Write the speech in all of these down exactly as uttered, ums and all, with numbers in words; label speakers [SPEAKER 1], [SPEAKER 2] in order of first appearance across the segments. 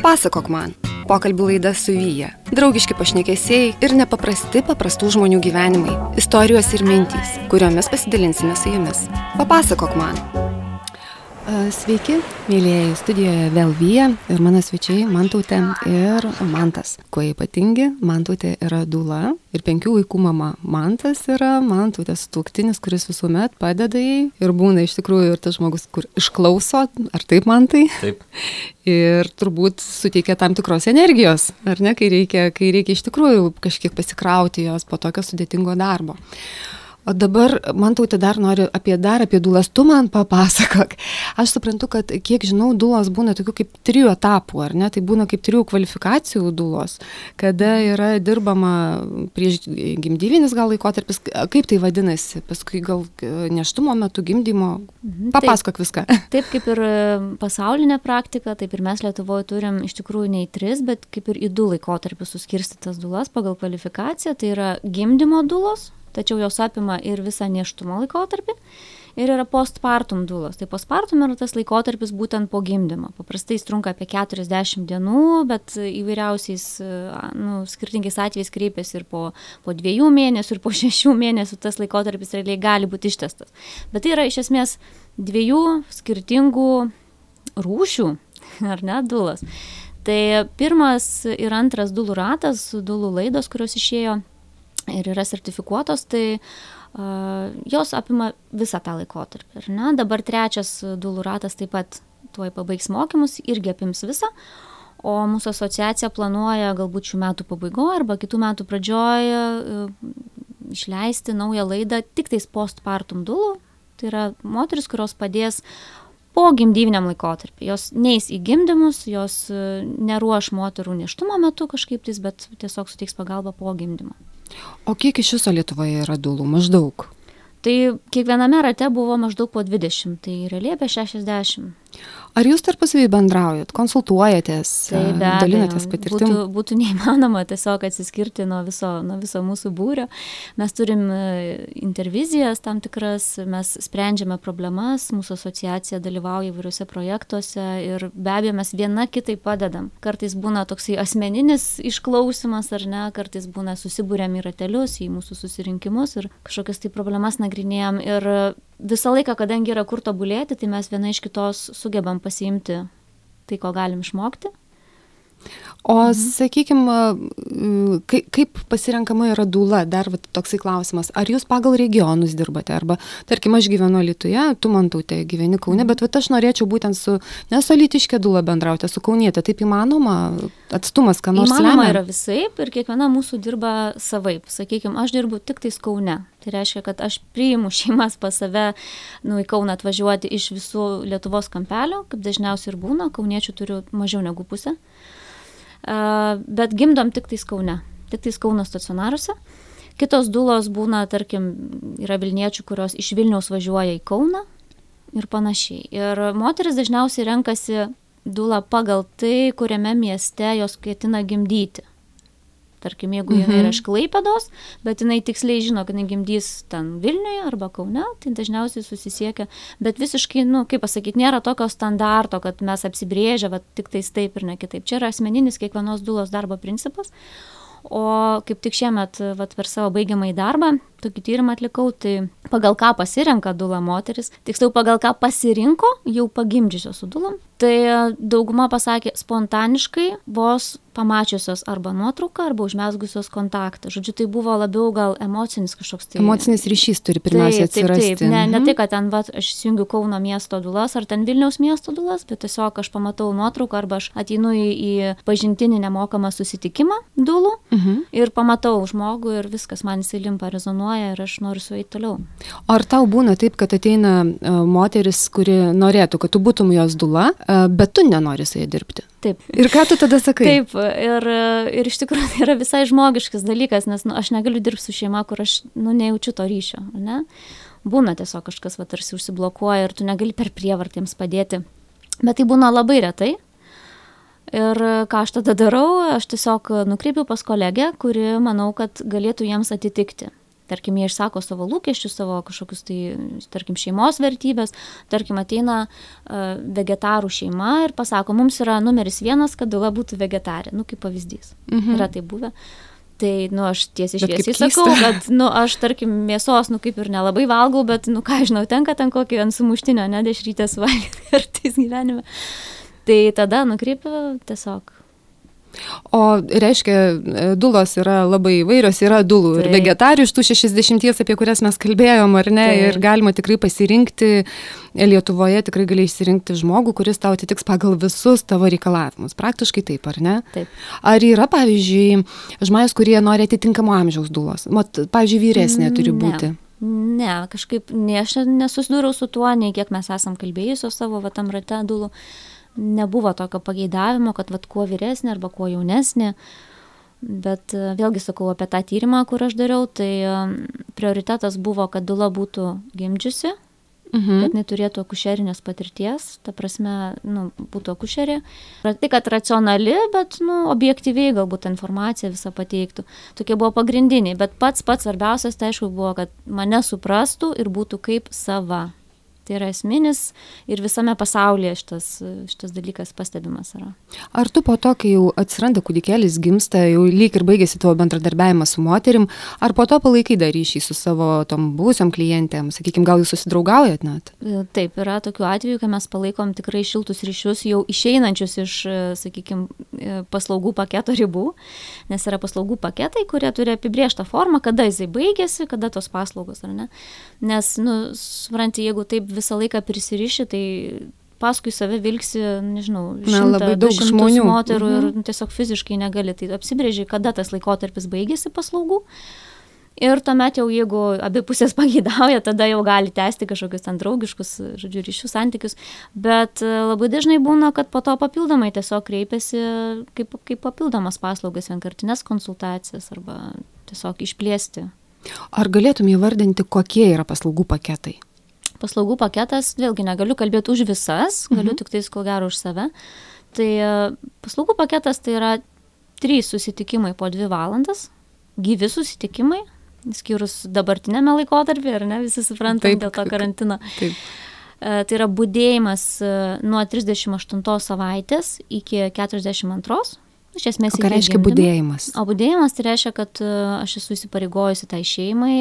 [SPEAKER 1] Papasakok man. Pokalbių laida su Vyja. Draugiški pašnekesiai ir nepaprasti paprastų žmonių gyvenimai. Istorijos ir mintys, kuriomis pasidalinsime su jumis. Papasakok man. Sveiki, mėlėjai, studijoje vėl Vyja ir mano svečiai Mantautė ir Mantas. Kuo ypatingi, Mantautė yra dūla ir penkių vaikų mama. Mantas yra Mantautės sutuoktinis, kuris visuomet padeda jai ir būna iš tikrųjų ir tas žmogus, kur išklauso, ar taip, Mantai?
[SPEAKER 2] Taip.
[SPEAKER 1] Ir turbūt suteikia tam tikros energijos, ar ne, kai reikia, kai reikia iš tikrųjų kažkiek pasikrauti jos po tokio sudėtingo darbo. O dabar, Mantautė, dar noriu apie dar apie dūlas, tu man papasakok. Aš suprantu, kad kiek žinau, dūlos būna tokių kaip trijų etapų, ar ne? Tai būna kaip trijų kvalifikacijų dūlos, kada yra dirbama prieš gimdyvinis gal laikotarpis, kaip tai vadinasi, paskui gal nėštumo metu gimdymo, papasakok taip, viską.
[SPEAKER 3] Taip kaip ir pasaulinė praktika, taip ir mes Lietuvoje turim iš tikrųjų ne į tris, bet kaip ir į du laikotarpius suskirstytas dūlas pagal kvalifikaciją, tai yra gimdymo dūlos, tačiau jos apima ir visą nėštumo laikotarpį, ir yra postpartum dūlos. Tai postpartum yra tas laikotarpis būtent po gimdymo. Paprastai jis trunka apie keturiasdešimt dienų, bet įvairiausiais, nu, skirtingais atvejais kreipiasi ir po, po dviejų mėnesių, ir po šešių mėnesių tas laikotarpis realiai gali būti ištęstas. Bet tai yra iš esmės dviejų skirtingų rūšių, ar ne, dūlos. Tai pirmas ir antras dūlų ratas, dūlų laidos, kurios išėjo ir yra sertifikuotos, tai uh, jos apima visą tą laikotarpį. Ir, ne? Dabar trečias dūlų ratas taip pat tuoj pabaigs mokymus, irgi apims visą, o mūsų asociacija planuoja galbūt šių metų pabaigoje arba kitų metų pradžioje uh, išleisti naują laidą tik tais postpartum dūlų. Tai yra moteris, kurios padės po gimdyviniam laikotarpį. Jos neis į gimdymus, jos uh, neruoš moterų nėštumo metu kažkaip tais, bet tiesiog suteiks pagalbą po gimdymo.
[SPEAKER 1] O kiek iš viso Lietuvoje yra dūlų? Maždaug?
[SPEAKER 3] Tai kiekviename rate buvo maždaug po dvidešimt, tai realiai apie šešiasdešimt.
[SPEAKER 1] Ar jūs tarpusavy bendraujat, konsultuojatės,
[SPEAKER 3] tai be abejo,
[SPEAKER 1] dalinatės patirtim?
[SPEAKER 3] Būtų, būtų neįmanoma tiesiog atsiskirti nuo viso, nuo viso mūsų būrio. Mes turim intervizijas tam tikras, mes sprendžiame problemas, mūsų asociacija dalyvauja įvairiuose projektuose ir be abejo mes viena kitai padedam. Kartais būna toksai asmeninis išklausimas ar ne, kartais būna susibūrėm į ratelius, į mūsų susirinkimus ir kažkokias tai problemas nagrinėjam ir visą laiką, kadangi yra kur tobulėti, tai mes viena iš kitos sugebam pasiimti tai, ko galim išmokti.
[SPEAKER 1] O, mhm. sakykime, kaip, kaip pasirenkama yra dūla? Dar va, toksai klausimas. Ar jūs pagal regionus dirbate? Arba, tarkim, aš gyvenu Alytuje, tu, Mantautė, gyveni Kaune, bet va, aš norėčiau būtent su nesolitiškė dūla bendrauti, su kaunietė. Taip įmanoma? Atstumas, ką nors lemia?
[SPEAKER 3] Įmanoma yra visaip ir kiekviena mūsų dirba savaip. Sakykime, aš dirbu tik tais Kaune. Tai reiškia, kad aš priimu šeimas pas save, nu, į Kauną atvažiuoti iš visų Lietuvos kampelio, kaip dažniausiai ir būna. Kauniečių turiu mažiau negu pusę. Uh, bet gimdom tik tais Kaune, tik tais Kauno stacionaruose. Kitos dūlos būna, tarkim, yra Vilniečių, kurios iš Vilniaus važiuoja į Kauną ir panašiai. Ir moteris dažniausiai renkasi dūlą pagal tai, kuriame mieste jos ketina gimdyti. Tarkim, jeigu jinai yra iš Klaipėdos, bet jinai tiksliai žino, kad jinai gimdys ten Vilniuje arba Kaune, tai dažniausiai susisiekia. Bet visiškai, nu, kaip pasakyti, nėra tokio standarto, kad mes apsibrėžę, va, tik tais taip ir ne kitaip. Čia yra asmeninis kiekvienos dūlos darbo principas. O kaip tik šiemet, va, per savo baigiamąjį darbą, tokį tyrimą atlikau, tai pagal ką pasirenka dūla moteris, tiksliau pagal ką pasirinko jau pagimdžiusios su dūlom, tai dauguma pasakė spontaniškai, vos pamačiusios arba nuotrauką, arba užmesgusios kontaktą. Žodžiu, tai buvo labiau gal emocinis kažkoks tai...
[SPEAKER 1] Emocinis ryšys turi pirmiausia
[SPEAKER 3] taip,
[SPEAKER 1] atsirasti.
[SPEAKER 3] Taip, taip. Ne, ne tai, kad ten, va, aš įsijungiu Kauno miesto dūlas ar ten Vilniaus miesto dūlas, bet tiesiog aš pamatau nuotrauką arba aš ateinu į, į pažintinį nemokamą susitikimą dūlų mhm. ir pamatau žmogų ir viskas man jisai limpa, rezonuoja ir aš noriu su eiti toliau.
[SPEAKER 1] O ar tau būna taip, kad ateina uh, moteris, kuri norėtų, kad tu būtum jos dūla, uh, bet tu nenori su ja dirbti?
[SPEAKER 3] Taip.
[SPEAKER 1] Ir ką tu tada sakai?
[SPEAKER 3] Taip, ir, ir iš tikrųjų tai yra visai žmogiškas dalykas, nes nu, aš negaliu dirbti su šeima, kur aš nu, nejaučiu to ryšio. Ne? Būna tiesiog kažkas va, tarsi užsiblokuoja ir tu negali per prievartiems padėti. Bet tai būna labai retai. Ir ką aš tada darau, aš tiesiog nukreipiu pas kolegę, kuri manau, kad galėtų jiems atitikti. tarkim, jie išsako savo lūkesčius, savo kažkokius tai, tarkim, šeimos vertybės, tarkim, ateina uh, vegetarų šeima ir pasako, mums yra numeris vienas, kad dula būtų vegetarė, nu, kaip pavyzdys, mhm. yra tai buvę. Tai, nu, aš tiesiai šviesiai sakau, kad, nu, aš, tarkim, mėsos, nu, kaip ir nelabai valgau, bet, nu, ką žinau, tenka ten kokį ant sumuštinio, ne, dešrytės valgyti kartais gyvenime. Tai tada nukreipiu tiesiog.
[SPEAKER 1] O reiškia, dulos yra labai įvairios, yra dulų ir vegetarių iš tų šešiasdešimties, apie kurias mes kalbėjom, ar ne, Taip. Ir galima tikrai pasirinkti, Lietuvoje tikrai gali išsirinkti žmogų, kuris tau atitiks pagal visus tavo reikalavimus. Praktiškai taip, ar ne?
[SPEAKER 3] Taip.
[SPEAKER 1] Ar yra, pavyzdžiui, žmonės, kurie nori atitinkamo amžiaus dulos? Mat, pavyzdžiui, vyresnė turi būti.
[SPEAKER 3] Ne, ne kažkaip ne, aš nesusidūriau su tuo, nei kiek mes esam kalbėjusios savo va, tam rate dulų. Nebuvo tokio pageidavimo, kad vat, kuo vyresnė arba kuo jaunesnė, bet vėlgi sakau apie tą tyrimą, kur aš dariau, tai prioritetas buvo, kad dula būtų gimdžiusi, mhm. kad neturėtų akušerinės patirties, ta prasme, nu, būtų akušerė. Tai, kad racionali, bet nu, objektyviai galbūt informacija visą pateiktų. Tokie buvo pagrindiniai, bet pats pats svarbiausias, tai aišku, buvo, kad mane suprastų ir būtų kaip sava. Tai yra esminis ir visame pasaulyje šitas, šitas dalykas pastebimas yra.
[SPEAKER 1] Ar tu po to, kai jau atsiranda kūdikėlis, gimsta, jau lyg ir baigėsi tavo bendradarbiavimas su moterim, ar po to palaikai dar ryšį su savo tom buvusiom klientėm, sakykime, gal jūs susidraugaujat net?
[SPEAKER 3] Taip, yra tokių atvejų, kai mes palaikom tikrai šiltus ryšius, jau išeinančius iš, sakykime, paslaugų paketo ribų, nes yra paslaugų paketai, kurie turi apibrėžtą formą, kada jisai baigėsi, kada tos paslaugos, ar ne? Nes, nu, supranti, jeigu taip visą laiką prisiriši, tai paskui save vilksi, nežinau, šimtą, du šimtus moterų mhm. ir tiesiog fiziškai negali. Tai apsibrėži, kada tas laikotarpis baigėsi paslaugų. Ir tuomet jau, jeigu abi pusės pageidauja, tada jau gali tęsti kažkokius ten draugiškus, žodžiu, ryšių santykius. Bet labai dažnai būna, kad po to papildomai tiesiog kreipiasi kaip, kaip papildomas paslaugas, vienkartinės konsultacijas arba tiesiog išplėsti.
[SPEAKER 1] Ar galėtum įvardinti, kokie yra paslaugų paketai?
[SPEAKER 3] Paslaugų paketas, vėlgi negaliu kalbėti už visas, galiu mhm. tik tais ko gero už save. Tai paslaugų paketas tai yra trys susitikimai po dvi valandas, gyvi susitikimai, skyrus dabartinėme laikotarpyje, ar ne, visi suprantam taip, dėl to karantino. Taip. Tai yra budėjimas nuo trisdešimt aštuntos savaitės iki keturiasdešimt antros. Iš esmės,
[SPEAKER 1] o ką reiškia budėjimas?
[SPEAKER 3] O budėjimas tai reiškia, kad aš esu įsipareigojusi tai šeimai,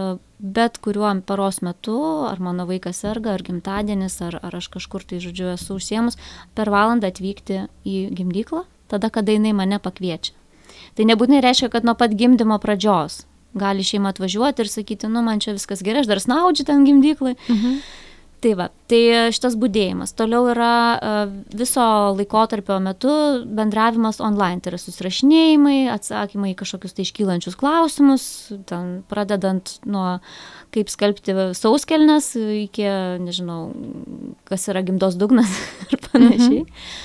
[SPEAKER 3] bet kuriuo paros metu, ar mano vaikas serga, ar gimtadienis, ar, ar aš kažkur tai, žodžiu, esu užsiemus, per valandą atvykti į gimdyklą, tada, kada jinai mane pakviečia. Tai nebūtinai reiškia, kad nuo pat gimdymo pradžios gali šeima atvažiuoti ir sakyti, nu, man čia viskas gerai, aš dar snaudžiu ten gimdyklai. Mhm. Tai va, tai šitas budėjimas. Toliau yra viso laikotarpio metu bendravimas online, tai yra susirašinėjimai, atsakymai į kažkokius tai iškylančius klausimus, ten pradedant nuo kaip skalbti sauskelnes iki, nežinau, kas yra gimdos dugnas ir panašiai.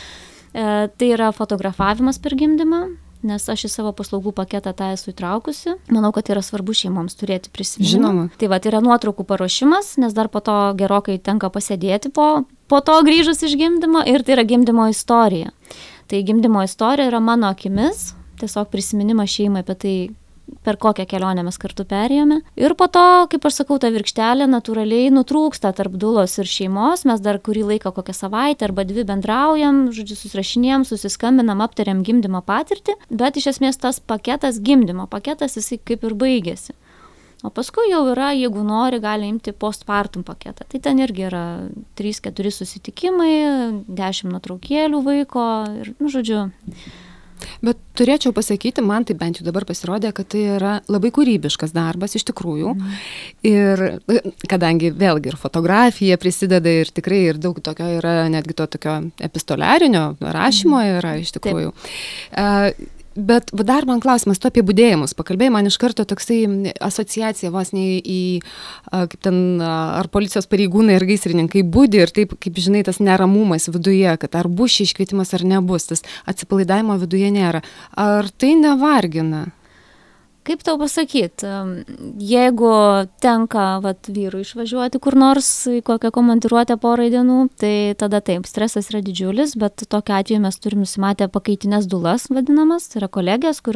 [SPEAKER 3] Mhm. Tai yra fotografavimas per gimdymą, nes aš į savo paslaugų paketą tą esu įtraukusi. Manau, kad yra svarbu šeimoms turėti prisiminimą.
[SPEAKER 1] Žinoma.
[SPEAKER 3] Tai va, tai yra nuotraukų paruošimas, nes dar po to gerokai tenka pasėdėti po, po to grįžus iš gimdymo ir tai yra gimdymo istorija. Tai gimdymo istorija yra mano akimis, tiesiog prisiminimas šeimai apie tai, per kokią kelionę mes kartu perėjome. Ir po to, kaip aš sakau, ta virkštelė natūraliai nutrūksta tarp dulos ir šeimos. Mes dar kurį laiką, kokią savaitę arba dvi bendraujam, žodžiu, susirašinėjam, susiskambinam, aptariam gimdymo patirtį, bet iš esmės tas paketas, gimdymo paketas, jisai kaip ir baigėsi. O paskui jau yra, jeigu nori, gali imti postpartum paketą. Tai ten irgi yra trys keturi susitikimai, dešimt nuotraukėlių vaiko ir, nu, žodžiu...
[SPEAKER 1] Bet turėčiau pasakyti, man tai bent jau dabar pasirodė, kad tai yra labai kūrybiškas darbas iš tikrųjų. Mm. Ir kadangi vėlgi ir fotografija prisideda ir tikrai ir daug tokio yra, netgi to tokio epistoliarinio rašymo yra iš tikrųjų. Uh, Bet dar man klausimas, tu apie budėjimus pakalbėjai, man iš karto toksai asociacija vos ne į, kaip ten, ar policijos pareigūnai ir gaisrininkai budi ir taip, kaip žinai, tas neramumas viduje, kad ar bus šis iškvietimas ar nebus, tas atsipalaidavimo viduje nėra. Ar tai nevargina?
[SPEAKER 3] Kaip tau pasakyt, jeigu tenka vat, vyrui išvažiuoti kur nors į kokią komandiruotę porai dienų, tai tada taip, stresas yra didžiulis, bet tokiu atveju mes turim nusimatę pakaitinės dulas vadinamas, tai yra kolegės, kurios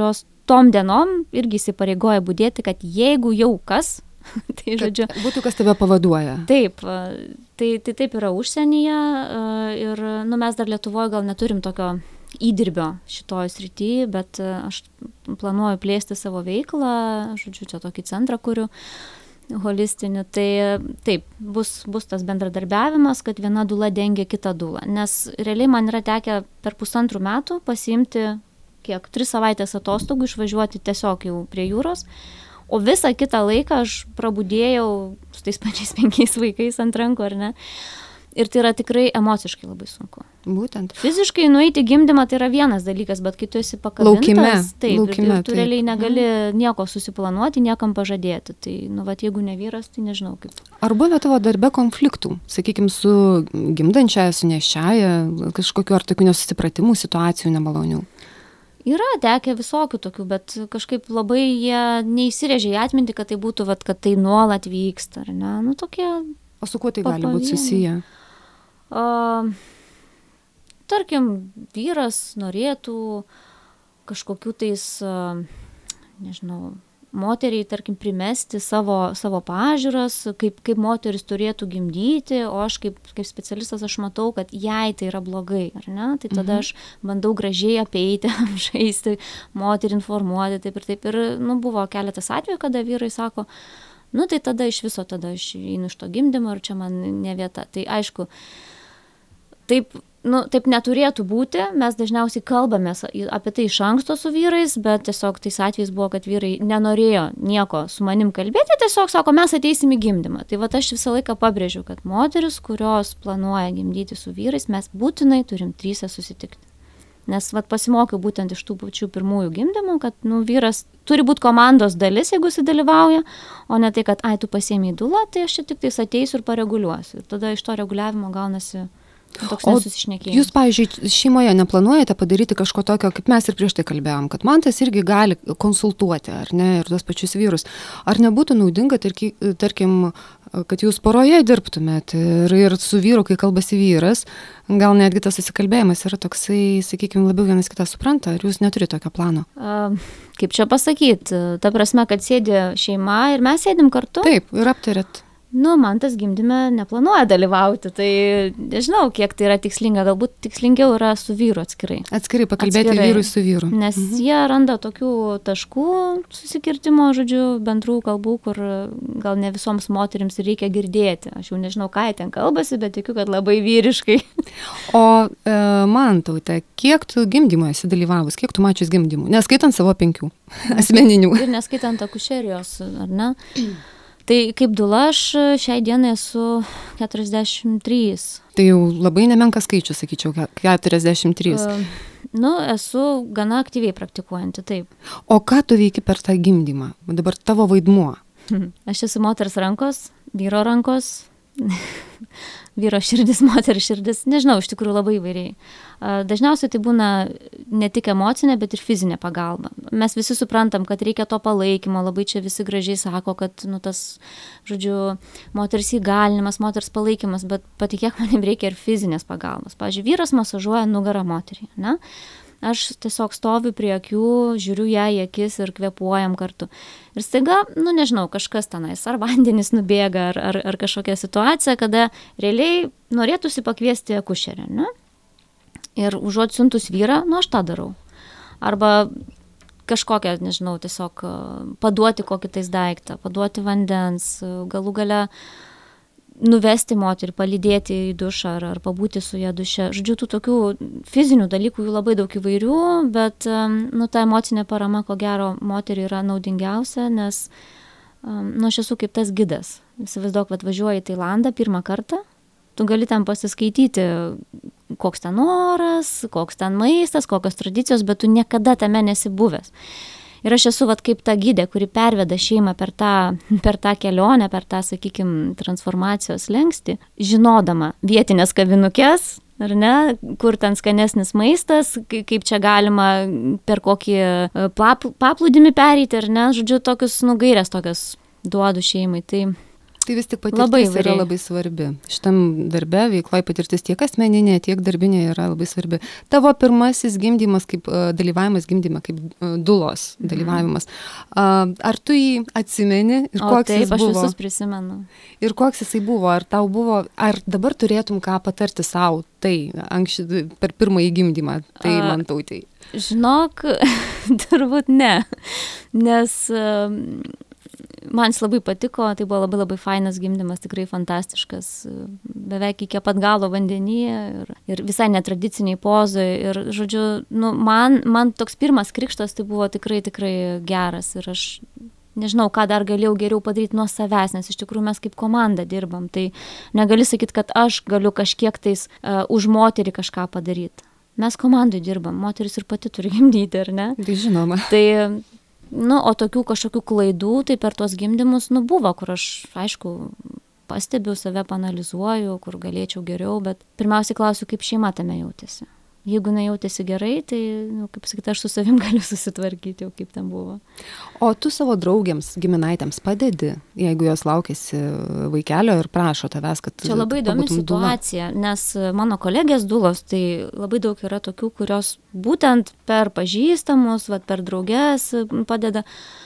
[SPEAKER 3] tom dienom irgi įsipareigoja budėti, kad jeigu jau kas, tai žodžiu.
[SPEAKER 1] Kad būtų kas tave pavaduoja.
[SPEAKER 3] Taip, tai, tai taip yra užsienyje ir nu, mes dar Lietuvoje gal neturim tokio įdirbio šitoje srityje, bet aš planuoju plėsti savo veiklą, žodžiu, čia tokį centrą kuriu holistinį, tai taip, bus, bus tas bendradarbiavimas, kad viena dula dengia kitą dulą, nes realiai man yra tekę per pusantrų metų pasiimti kiek, tris savaitės atostogų, išvažiuoti tiesiog jau prie jūros, o visą kitą laiką aš prabudėjau su tais pačiais penkiais vaikais ant rankų, ar ne? Ir tai yra tikrai emociškai labai sunku.
[SPEAKER 1] Būtent.
[SPEAKER 3] Fiziškai nueiti gimdymą tai yra vienas dalykas, bet kai tu esi pakabintas,
[SPEAKER 1] laukime,
[SPEAKER 3] taip,
[SPEAKER 1] laukime,
[SPEAKER 3] ir tu realiai negali nieko susiplanuoti, niekam pažadėti. Tai, nu, vat, jeigu ne vyras, tai nežinau kaip.
[SPEAKER 1] Ar buvo tavo darbe konfliktų, sakykime, su gimdančiaja, su nėščiaja, kažkokiu ar tokių nesusipratimų, situacijų nemalonių?
[SPEAKER 3] Yra tekę visokių tokių, bet kažkaip labai jie neįsirėžė į atmintį, kad tai būtų, vat, kad tai nuolat vyksta, ar ne? Nu, tokie...
[SPEAKER 1] O su kuo tai gali būti susiję?
[SPEAKER 3] Uh, tarkim, vyras norėtų kažkokių tais, uh, nežinau, moteriai, tarkim, primesti savo, savo pažiūras, kaip, kaip moteris turėtų gimdyti, o aš kaip, kaip specialistas aš matau, kad jai tai yra blogai, ar ne? Tai tada mhm. aš bandau gražiai apeiti, žaisti, moterį informuoti, taip ir taip. Ir nu, buvo keletas atvejų, kada vyrai sako, nu tai tada iš viso, tada aš einu iš to gimdymo ir čia man ne vieta. Tai aišku, taip, nu, taip neturėtų būti, mes dažniausiai kalbamės apie tai iš anksto su vyrais, bet tiesiog tais atvejais buvo, kad vyrai nenorėjo nieko su manim kalbėti, tiesiog sako, mes ateisim į gimdymą. Tai va aš visą laiką pabrėžiu, kad moteris, kurios planuoja gimdyti su vyrais, mes būtinai turim tryse susitikti. Nes vat, pasimokiau būtent iš tų pačių pirmųjų gimdymų, kad nu, vyras turi būti komandos dalis, jeigu jis dalyvauja, o ne tai, kad ai, tu pasiėmei dulą, tai aš čia tik tais ateisiu ir pareguliuosiu. Ir tada iš to reguliavimo gaunasi toks nesusišnekėjimas.
[SPEAKER 1] Jūs, pavyzdžiui, šeimoje neplanuojate padaryti kažko tokio, kaip mes ir prieš tai kalbėjom, kad mantas irgi gali konsultuoti, ar ne, ir tos pačius vyrus. Ar nebūtų naudinga, tarki, tarkim, kad jūs poroje dirbtumėt ir, ir su vyru, kai kalbasi vyras, gal netgi tas susikalbėjimas yra toksai, sakykime, labiau vienas kitą supranta, ar jūs neturite tokio plano?
[SPEAKER 3] A, kaip čia pasakyti, ta prasme, kad sėdi šeima ir mes sėdim kartu?
[SPEAKER 1] Taip, ir aptarėt.
[SPEAKER 3] Nu, man tas gimdyme neplanuoja dalyvauti, tai nežinau, kiek tai yra tikslinga, galbūt tikslingiau yra su vyru atskirai.
[SPEAKER 1] Atskirai pakalbėti atskirai. Vyrui su vyru.
[SPEAKER 3] Nes mhm. jie randa tokių taškų susikirtimo, žodžiu, bendrų kalbų, kur gal ne visoms moterims reikia girdėti. Aš jau nežinau, ką jie ten kalbasi, bet tikiu, kad labai vyriškai.
[SPEAKER 1] O e, Mantaute, kiek tu gimdymo esi dalyvavus, kiek tu mačius gimdymų, neskaitant savo penkių asmeninių?
[SPEAKER 3] Ir neskaitant akušerijos, ar ne? Tai kaip dula aš šiai dienai esu keturiasdešimt trys.
[SPEAKER 1] Tai jau labai nemenkas skaičius, sakyčiau, keturiasdešimt trys.
[SPEAKER 3] Uh, nu, esu gana aktyviai praktikuojanti, taip.
[SPEAKER 1] O ką tu veiki per tą gimdymą? Dabar tavo vaidmuo.
[SPEAKER 3] Aš esu moters rankos, vyro rankos, vyro širdis, moters širdis, nežinau, iš tikrųjų labai įvairiai. Dažniausiai tai būna ne tik emocinė, bet ir fizinė pagalba. Mes visi suprantam, kad reikia to palaikymo, labai čia visi gražiai sako, kad nu, tas, žodžiu, moters įgalinimas, moters palaikymas, bet patikėk manim reikia ir fizinės pagalbos. Pavyzdžiui, vyras masažuoja nugarą moteriai, ne? Aš tiesiog stoviu prie akių, žiūriu ją į akis ir kvėpuojam kartu. Ir staiga, nu nežinau, kažkas tenais, ar vandenis nubėga, ar, ar, ar kažkokia situacija, kada realiai norėtųsi pakviesti akušerę, ne? Ir užuot siuntus vyrą, nu aš tą darau. Arba kažkokią, nežinau, tiesiog paduoti kokį tais daiktą, paduoti vandens, galų gale nuvesti moterį, palydėti į dušą ar, ar pabūti su ją duše. Žodžiu, tų tokių fizinių dalykų jų labai daug įvairių, bet nu, ta emocinė parama, ko gero, moteriai yra naudingiausia, nes nu, aš esu kaip tas gidas. Įsivaizduok, atvažiuoji į Tailandą pirmą kartą, tu gali ten pasiskaityti, koks ten oras, koks ten maistas, kokios tradicijos, bet tu niekada tame nesi buvęs. Ir aš esu vat, kaip ta gidė, kuri perveda šeimą per tą, per tą kelionę, per tą, sakykime, transformacijos slengstį, žinodama vietinės kavinukės, ar ne, kur ten skanesnis maistas, kaip čia galima per kokį pap, paplūdimį pereiti, ar ne, žodžiu, tokius nugairės tokias duodu šeimai. Tai
[SPEAKER 1] Tai vis tik
[SPEAKER 3] Labai
[SPEAKER 1] patirtis yra
[SPEAKER 3] įvairiai.
[SPEAKER 1] labai svarbi. Šitam darbe veikloje patirtis tiek asmeninė, tiek darbinė yra labai svarbi. Tavo pirmasis gimdymas, kaip uh, dalyvavimas gimdyme, kaip uh, dulos dalyvavimas. Uh, ar tu jį atsimeni ir
[SPEAKER 3] O
[SPEAKER 1] koks
[SPEAKER 3] taip,
[SPEAKER 1] jis
[SPEAKER 3] aš
[SPEAKER 1] buvo?
[SPEAKER 3] visus prisimenu.
[SPEAKER 1] Ir koks jisai buvo? Ar tau buvo, ar dabar turėtum ką patarti savo, tai anksčiau per pirmąjį gimdymą, tai
[SPEAKER 3] A,
[SPEAKER 1] man tautai?
[SPEAKER 3] Žinok, turbūt ne, nes um, man jis labai patiko, tai buvo labai labai fainas gimdymas, tikrai fantastiškas, beveik iki pat galo vandenyje ir, ir visai netradiciniai pozai ir, žodžiu, nu, man, man toks pirmas krikštas tai buvo tikrai tikrai geras ir aš nežinau, ką dar galėjau geriau padaryti nuo savęs, nes iš tikrųjų mes kaip komanda dirbam, tai negali sakyti, kad aš galiu kažkiek tais uh, už moterį kažką padaryti. Mes komandai dirbam, moteris ir pati turi gimdyti, ar ne?
[SPEAKER 1] Tai žinoma.
[SPEAKER 3] Tai, nu, o tokių kažkokių klaidų, tai per tuos gimdymus, nu, buvo, kur aš, aišku, pastebiu, save panalizuoju, kur galėčiau geriau, bet pirmiausiai klausiu, kaip šeima tame jautėsi. Jeigu nejautėsi gerai, tai, nu, kaip sakyti, aš su savim galiu susitvarkyti jau, kaip ten buvo.
[SPEAKER 1] O tu savo draugėms, giminaitėms padedi, jeigu jos laukėsi vaikelio ir prašo tavęs, kad...
[SPEAKER 3] Čia labai įdomi situacija, nes mano kolegės dulos, tai labai daug yra tokių, kurios būtent per pažįstamus, vat, per drauges padeda.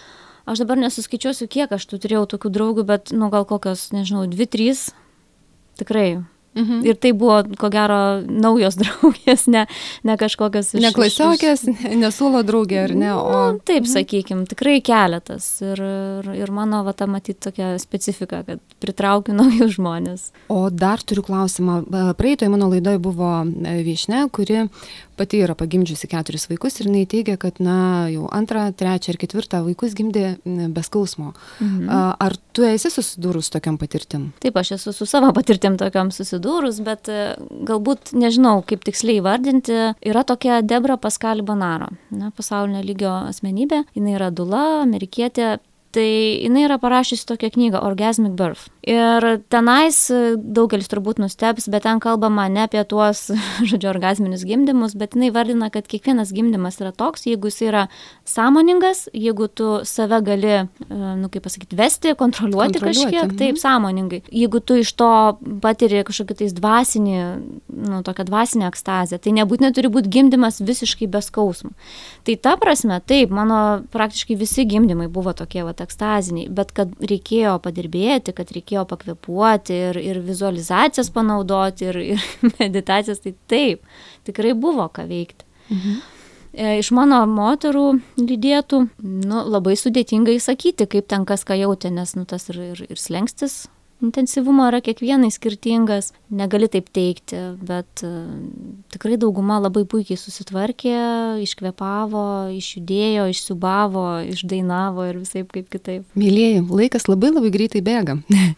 [SPEAKER 3] Aš dabar nesuskaičiuosiu, kiek aš tų turėjau tokių draugų, bet, nu, gal kokios, nežinau, dvi, trys, tikrai. Mhm. Ir tai buvo, ko gero, naujos draugės, ne, ne kažkokios...
[SPEAKER 1] Ne klasiokės, nesuolo draugė, ar ne? O...
[SPEAKER 3] Nu, taip, sakykim, tikrai keletas. Ir, ir, ir mano, va, ta matyti tokia specifika, kad pritraukiu naujus žmonės.
[SPEAKER 1] O dar turiu klausimą. Praeitoje mano laidoje buvo viešnia, kuri pati yra pagimdžiusi keturis vaikus ir jinai teigia, kad, na, jau antrą, trečią ir ketvirtą vaikus gimdė be skausmo. Mhm. Ar tu esi susidūrus tokiam patirtim?
[SPEAKER 3] Taip, aš esu su savo patirtim tokiam susidūrus, bet galbūt, nežinau, kaip tiksliai įvardinti, yra tokia Debra Pascal Bonaro, na, pasaulinio lygio asmenybė, jinai yra dula, amerikietė. Tai jinai yra parašiusi tokią knygą Orgasmic Birth. Ir tenais daugelis turbūt nustebs, bet ten kalbama ne apie tuos, žodžiu, orgasminius gimdymus, bet jinai vardina, kad kiekvienas gimdymas yra toks, jeigu jis yra sąmoningas, jeigu tu save gali, nu, kaip pasakyti, vesti, kontroliuoti, kontroliuoti. kažkiek, mhm. taip, sąmoningai. Jeigu tu iš to patiri kažkokį tais dvasinį, nu, tokią dvasinę ekstazę, tai nebūtinai turi būti gimdymas visiškai be skausmo. Tai ta prasme, taip, mano praktiškai visi gimdymai buvo tokie, va, ekstaziniai, bet kad reikėjo padirbėti, kad reikėjo pakvėpuoti ir, ir vizualizacijas panaudoti ir, ir meditacijas, tai taip, tikrai buvo ką veikti. Mhm. Iš mano moterų lydėtų, nu, labai sudėtingai sakyti, kaip ten kas ką jautė, nes, nu, tas ir, ir, ir slengstis intensyvumo yra kiekvienai skirtingas, negali taip teikti, bet uh, tikrai dauguma labai puikiai susitvarkė, iškvėpavo, išjudėjo, išsiubavo, išdainavo ir visaip kaip kitaip.
[SPEAKER 1] Mylėjai, laikas labai labai greitai bėga.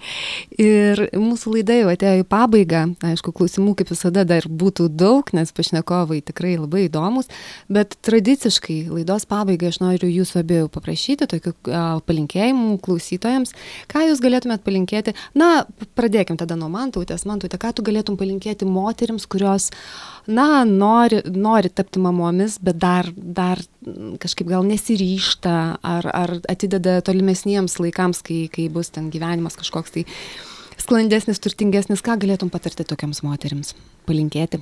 [SPEAKER 1] Ir mūsų laida jau atėjo į pabaigą. Aišku, klausimų kaip visada dar būtų daug, nes pašnekovai tikrai labai įdomus, bet tradiciškai laidos pabaigai aš noriu jūsų abiejų paprašyti tokių uh, palinkėjimų klausytojams. Ką jūs galėtumėt palinkėti? Na, pradėkim tada nuo Mantautės. Mantautė, ką tu galėtum palinkėti moterims, kurios, na, nori, nori tapti mamomis, bet dar, dar kažkaip gal nesiryžta ar, ar atideda tolimesniems laikams, kai, kai bus ten gyvenimas kažkoks tai sklandesnis, turtingesnis. Ką galėtum patarti tokiams moterims? Palinkėti?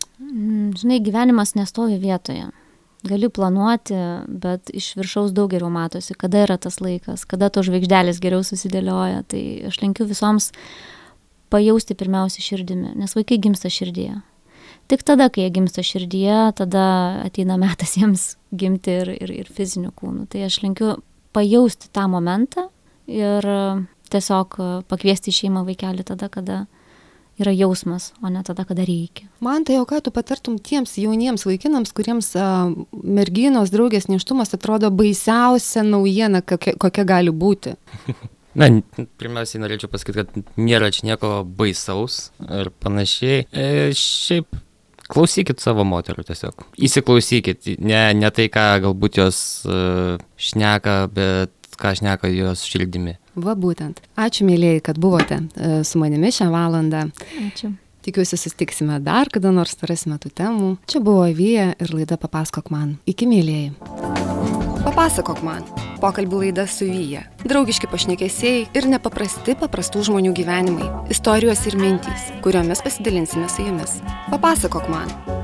[SPEAKER 3] Žinai, gyvenimas nestovi vietoje. Gali planuoti, bet iš viršaus daug geriau matosi, kada yra tas laikas, kada to žvaigždelės geriau susidėlioja. Tai aš linkiu visoms pajausti pirmiausia širdimi, nes vaikai gimsta širdyje. Tik tada, kai jie gimsta širdyje, tada ateina metas jiems gimti ir, ir, ir fiziniu kūnu. Tai aš linkiu pajausti tą momentą ir tiesiog pakviesti į šeimą vaikelį tada, kada yra jausmas, o ne tada, kada reikia.
[SPEAKER 1] Man tai, o ką tu patartum tiems jauniems vaikinams, kuriems a, merginos draugės nėštumas atrodo baisiausia naujiena, kokia, kokia gali būti?
[SPEAKER 2] Na, pirmiausiai norėčiau pasakyti, kad nėra čia nieko baisaus ir panašiai. E, šiaip klausykit savo moterų tiesiog. Įsiklausykit, ne, ne tai, ką galbūt jos uh, šneka, bet ką šneka jos širdimi.
[SPEAKER 1] Va būtent. Ačiū, mėlėjai, kad buvote su manimi šią valandą.
[SPEAKER 3] Ačiū.
[SPEAKER 1] Tikiuosi, susitiksime dar, kada nors rasime tų temų. Čia buvo Vija ir laida Papasakok man. Iki, mėlėjai. Papasakok man. Pokalbių laida Suvyja. Draugiški pašnekesiai ir nepaprasti paprastų žmonių gyvenimai. Istorijos ir mintys, kuriomis pasidalinsime su jumis. Papasakok man.